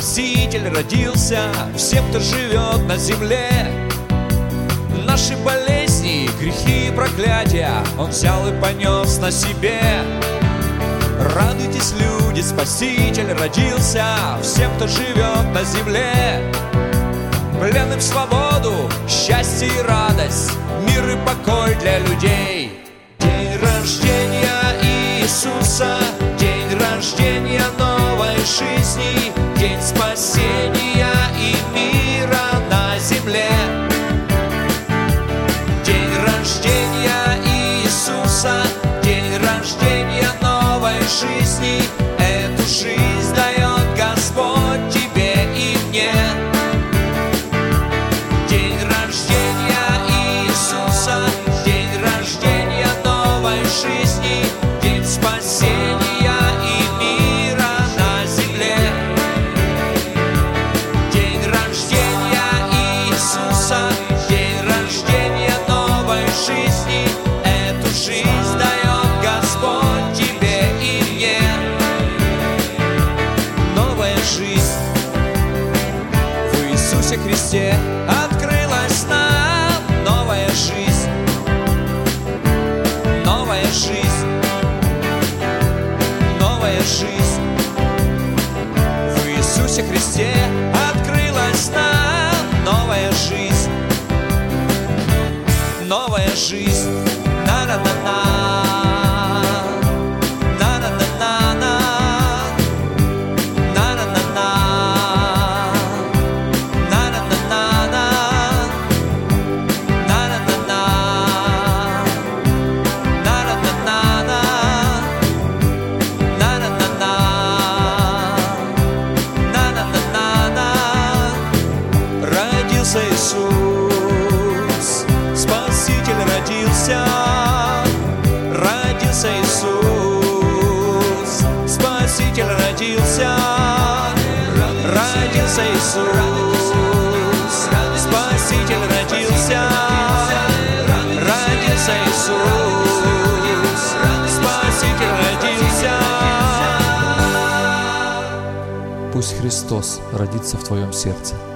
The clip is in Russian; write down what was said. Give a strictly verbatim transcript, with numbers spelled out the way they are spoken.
Спаситель родился всем, кто живет на земле. Наши болезни, грехи и проклятия Он взял и понес на себе. Радуйтесь, люди, Спаситель родился всем, кто живет на земле. Пленным свободу, счастье и радость, мир и покой для людей. День рождения Иисуса, день рождения новой жизни, день спасения и мира на земле. День рождения Иисуса, день рождения новой жизни. Эту жизнь дает Господь тебе и мне. День рождения Иисуса, день рождения новой жизни, день спасения и мира на земле. День рождения Иисуса, день рождения новой жизни. Эту жизнь дает Господь тебе и мне. Новая жизнь в Иисусе Христе открылась нам. Новая жизнь, новая жизнь, новая жизнь в Иисусе Христе открылась нам. Новая жизнь, новая жизнь. На-на-на-на, на-на-на-на-на, на-на-на-на, на-на-на-на-на, на-на-на-на, на-на-на-на-на, на-на-на-на, на-на-на-на-на. Родился Иисус, Спаситель родился. Родился Иисус, Спаситель родился. Родился Иисус, Спаситель родился. Родился Иисус, Спаситель родился. Пусть Христос родится в твоем сердце.